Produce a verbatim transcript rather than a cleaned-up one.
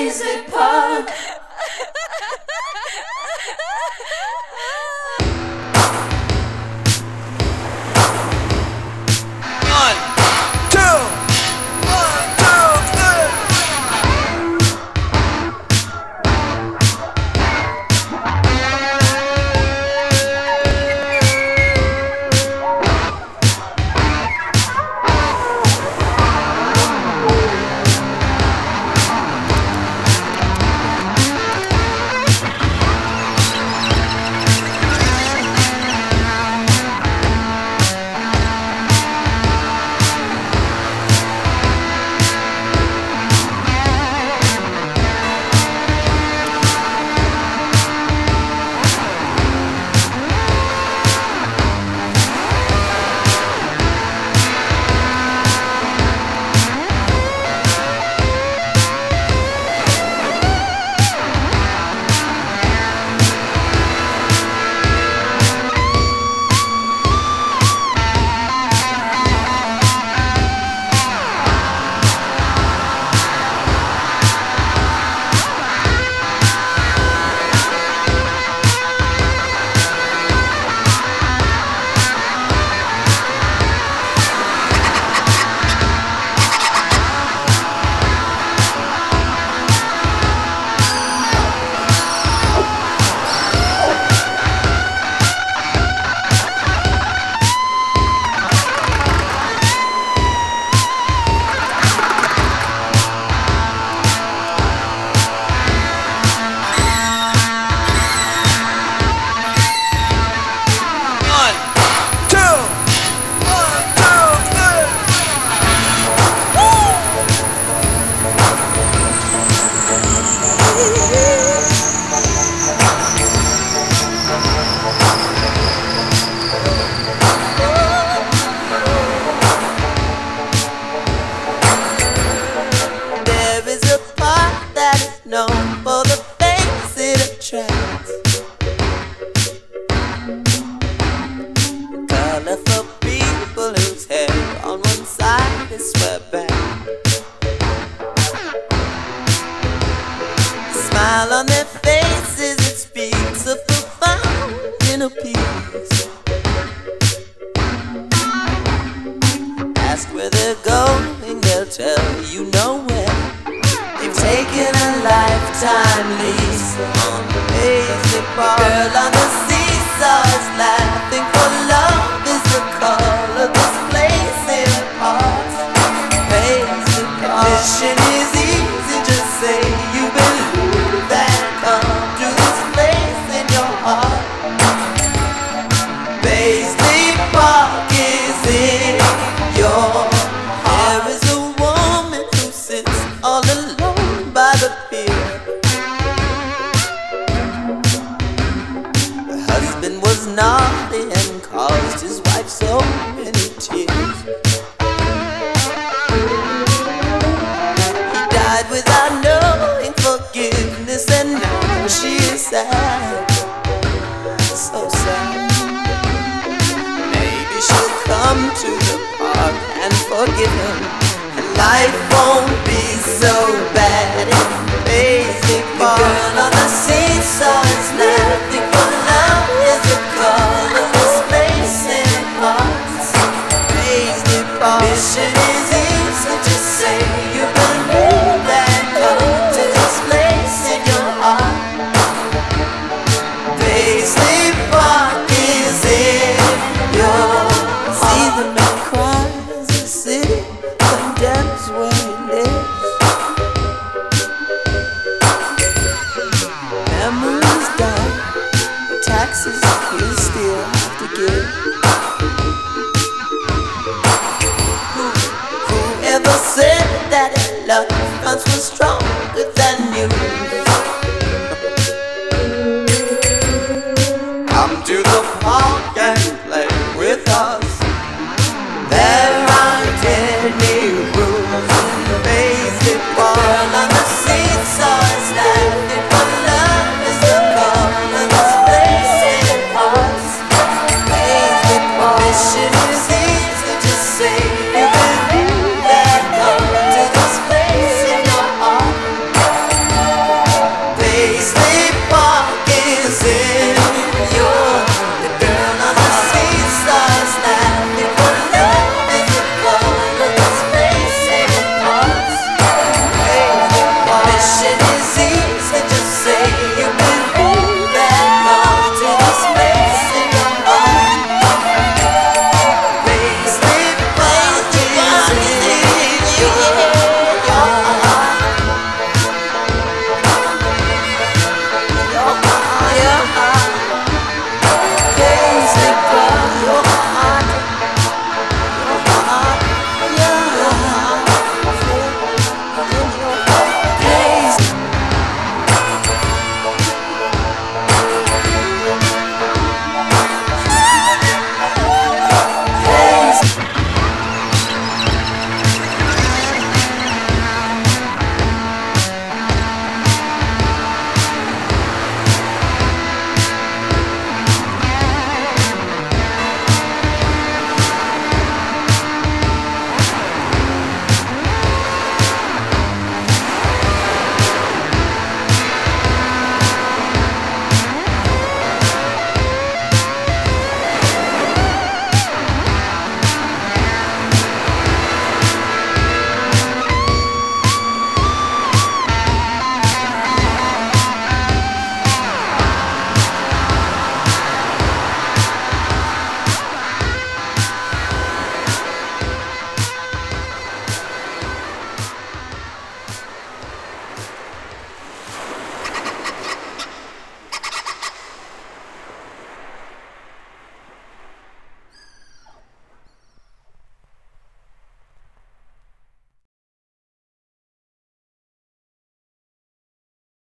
Paisley Park. Smile on their faces, it speaks of profound inner peace. Ask where they're going, they'll tell you nowhere. They've taken a lifetime lease on the Paisley Park. Girl on the seesaw is laughing, for love is the call of this place in parts. Paisley Park. Mission is easy, just say you believe and come to this place in your heart. Paisley Park is in your heart. There is a woman who sits all alone by the pier. Her husband was naughty and caused his wife so many tears. He died without knowing forgiveness, and now she is sad, so sad. Maybe she'll come to the park and forgive him, and life won't be so bad in Paisley Park. The girl on the seesaw is laughing, for love is the call of this place in parts. Paisley Park. Mission is easy, just say you believe and come to this place in your heart. Paisley Park is in your heart. See the man cry as the city condemns where he lives. Memories die, but taxes you still have to give. Whoever said that love once was stronger than you?